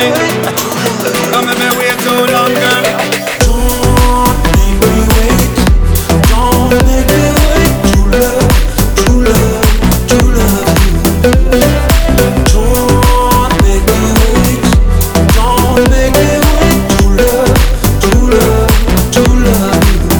wait. Don't make me wait too long, girl. Don't make me wait. Don't make me wait. True love, true love, true love you. Don't make me wait. Don't make me wait. True love, true love, true love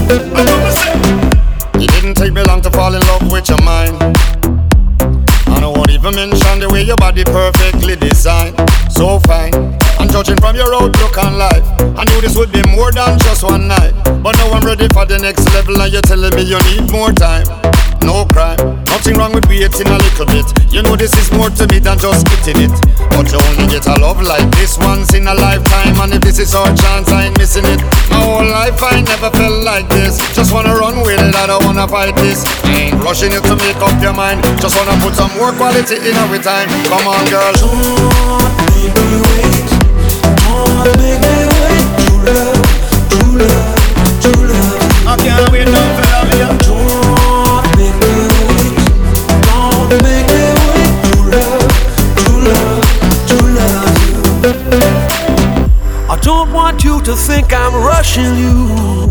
you. It didn't take me long to fall in love with your mind. And I won't even mention the way your body perfectly designed. So fine. And judging from your outlook on life, I knew this would be more than just one night. But now I'm ready for the next level, and you're telling me you need more time. No crime, nothing wrong with waiting a little bit. You know this is more to me than just getting it. But you only get a love like this once in a lifetime. And if this is our chance, I ain't missing it. My whole life I never felt like this. Just wanna run with it, I don't wanna fight this. I ain't rushing you to make up your mind. Just wanna put some more quality in every time. Come on, girl. Don't make me wait. Don't make me wait. True love, true love, true love. I can't wait now for love you. Don't make me wait. Don't make me wait. True love, true love, true love you. I don't want you to think I'm rushing you.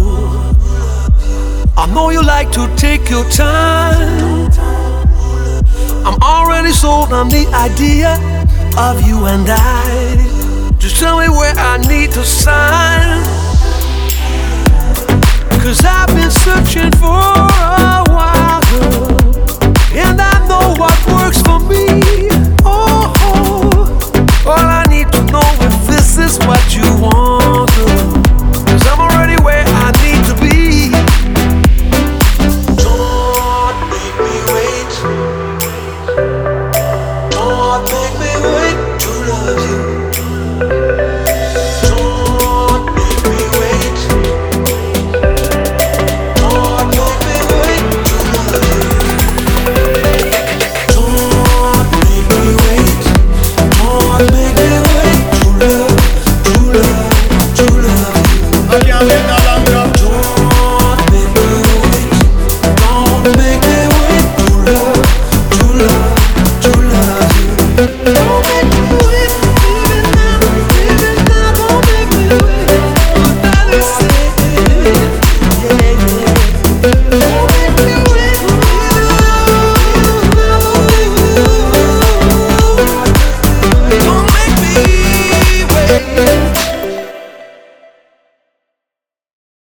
I know you like to take your time. I'm already sold on the idea of you and I. Just tell me where I need to sign. 'Cause I've been searching for a while, girl, and I know what works for me. Oh, all I need to know if this is what you want, girl. 'Cause I'm already where I need to be. Don't make me wait. Don't make me wait to love you. Don't make me wait. Don't make me wait to love you. Don't make me wait. Don't make me wait to love, to love, to love you. I can't wait no longer. Don't make me wait. Don't make me wait to love, to love, to love you. Don't make me wait, even now, even now. Don't make me wait. What I say, yeah, yeah. Don't make me wait, even now. Don't make me wait.